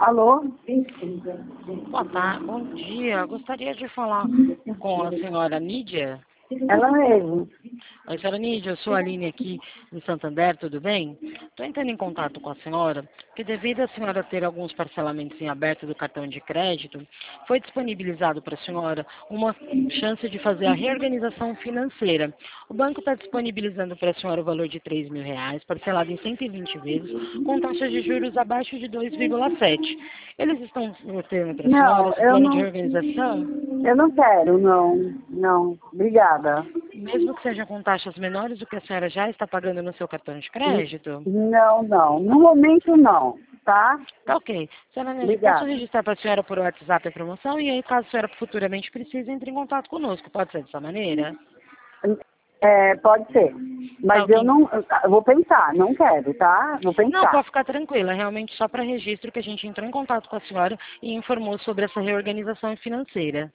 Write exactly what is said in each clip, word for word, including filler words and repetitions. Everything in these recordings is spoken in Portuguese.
Alô? Boa tarde, bom dia. Gostaria de falar com a senhora Nídia. Ela mesmo. Oi, senhora Nídia, eu sou a Aline aqui do Santander, tudo bem? Estou entrando em contato com a senhora, porque devido a senhora ter alguns parcelamentos em aberto do cartão de crédito, foi disponibilizado para a senhora uma chance de fazer a reorganização financeira. O banco está disponibilizando para a senhora o valor de três mil reais, parcelado em cento e vinte vezes, com taxas de juros abaixo de dois vírgula sete. Eles estão oferecendo para a senhora Não, esse eu plano de não, reorganização? eu não quero, não, não. Obrigada. Mesmo que sejam com taxas menores do que a senhora já está pagando no seu cartão de crédito? Não, não. No momento, não, tá? Tá ok. Senhora Neide, posso Obrigada. registrar para a senhora por WhatsApp a promoção e aí, caso a senhora futuramente precise, entre em contato conosco. Pode ser dessa maneira? É, pode ser. Tá Mas eu ok. não, eu vou pensar, não quero, tá? Vou Não, pensar. pode ficar tranquila. Realmente só para registro que a gente entrou em contato com a senhora e informou sobre essa reorganização financeira.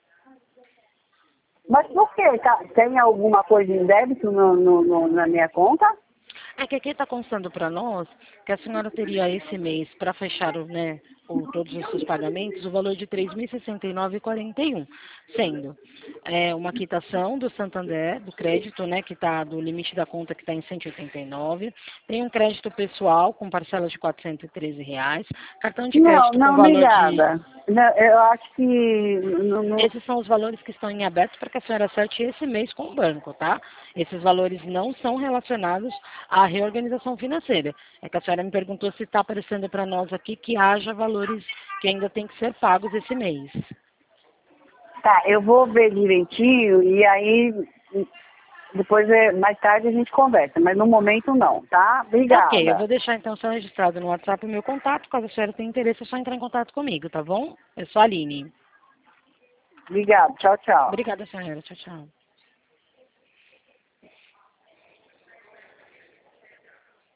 Mas por quê? Tá- Tem alguma coisa em débito no, no- no- na minha conta? É que aqui está constando para nós que a senhora teria esse mês para fechar o, né, o, todos os seus pagamentos o valor de três mil e sessenta e nove reais e quarenta e um centavos, sendo é, uma quitação do Santander, do crédito, né, que está do limite da conta que está em cento e oitenta e nove, tem um crédito pessoal com parcela de quatrocentos e treze reais, cartão de Não, crédito com não, valor de... obrigada. Não, eu acho que não, não- Esses são os valores que estão em aberto para que a senhora acerte esse mês com o banco, tá? Esses valores não são relacionados à reorganização financeira. É que a senhora me perguntou se está aparecendo para nós aqui que haja valores que ainda têm que ser pagos esse mês. Tá, eu vou ver direitinho e aí depois, é, mais tarde, a gente conversa. Mas no momento, não, tá? Tá ok, eu Obrigada. vou deixar então só registrado no WhatsApp o meu contato. Caso a senhora tenha interesse, é só entrar em contato comigo, tá bom? Eu sou a Aline. Obrigada. Tchau, tchau. Obrigada, senhora. Tchau, tchau.